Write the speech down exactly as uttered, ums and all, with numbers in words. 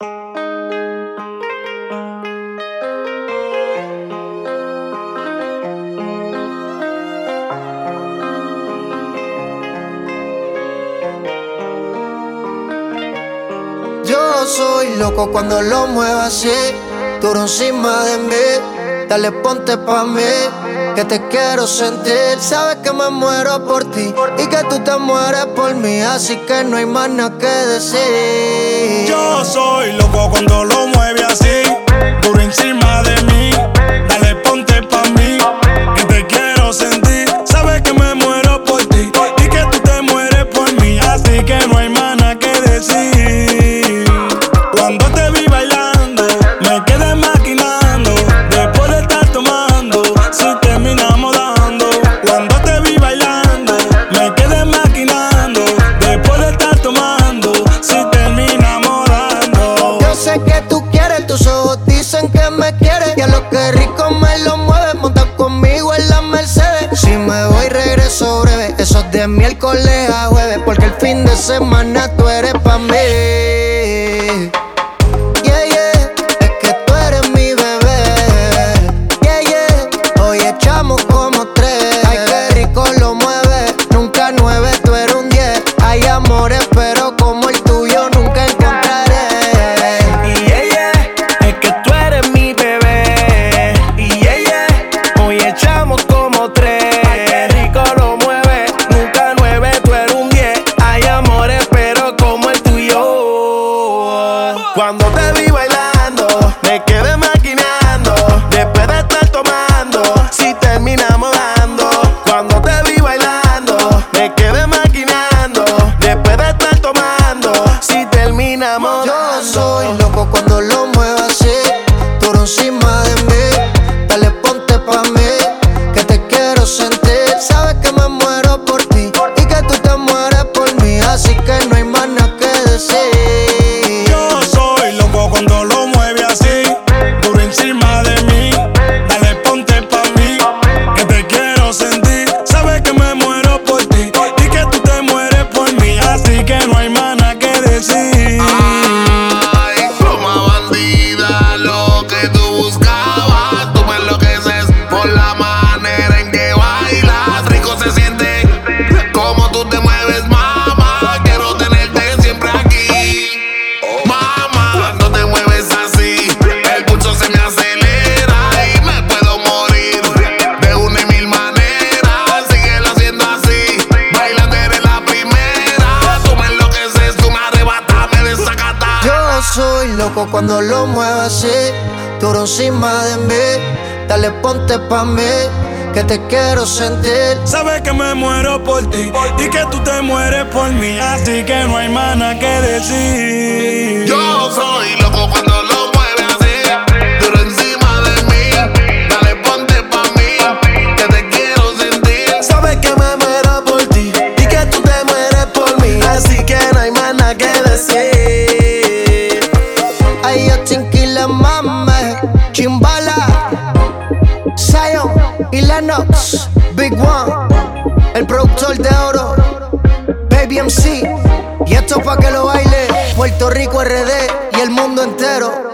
Yo soy loco cuando lo muevo así, duro encima de mí. Dale, ponte pa' mí, que te quiero sentir. Sabes que me muero por ti y que tú te mueres por mí, así que no hay más nada que decir. Yo soy loco cuando lo mueve así, duro encima de mí. Dale, ponte pa' mí, que te quiero sentir. Sabes que me muero por ti y que tú te mueres por mí, así que no hay más nada que decir. Cuando te vi bailando, me quedé maquinando. Después de estar tomando, si terminamos dando. Cuando te vi bailando, me quedé maquinando. Después de estar tomando, si terminamos dando. Yo sé que tú quieres, tus ojos dicen que me quieres. Y a lo que rico me lo mueves, monta conmigo en la Mercedes. Si me voy regreso breve, eso es de miércoles a jueves, porque el fin de semana tú eres pa' mí. Yeah, yeah, es que tú eres mi bebé. Yeah, yeah, hoy echamos como tres. Ay, qué rico lo mueve, nunca nueve, tú eres un diez. Hay amores, pero como el tuyo nunca encontraré. Y yeah, yeah, es que tú eres mi bebé. Y yeah, yeah, hoy echamos como tres. Ay, qué rico lo mueve, nunca nueve, tú eres un diez. Hay amores, pero como el tuyo. Cuando te vi bailando, me quedé maquinando. Después de estar tomando, si terminamos dando. Cuando te vi bailando, me quedé maquinando. Después de estar tomando, si terminamos Yo dando. soy loco cuando lo muevo así, duro encima de mí. Dale, ponte pa' mí, que te quiero sentir. Sabes que me muero por ti y que tú te mueres por mí, así que no hay más nada que decir. Yo soy loco cuando lo mueve así, duro encima de mí. Dale, ponte pa' mí, que te quiero sentir. Sabes que me muero por ti y que tú te mueres por mí, así que no hay más nada que decir. Ay, pluma bandida, lo que tú buscabas. Tú me enloqueces por la manera en que bailas. Rico se siente como tú te mueves, mamá. Quiero tenerte siempre aquí, mamá. Cuando te mueves así, el pulso se me acelera y me puedo morir de una y mil maneras. Síguelo haciendo así, bailando eres la primera. Tú me enloqueces, tú me arrebatas, me desacatas. Yo soy loco cuando lo muevo así, duro encima de mí. Dale, ponte pa' mí, que te quiero sentir. Sabes que me muero por ti y que tú te mueres por mí, así que no hay más nada que decir. Yo soy loco cuando lo mueve así, duro encima de mí. Dale, ponte pa' mí, que te quiero sentir. Sabes que me muero por ti y que tú te mueres por mí, así que no hay más nada que decir. Ay, yo Tinky mame, Chimbala, Zion y Lennox, Big One, el productor de oro, Baby M C. Y esto pa' que lo baile Puerto Rico, R D y el mundo entero.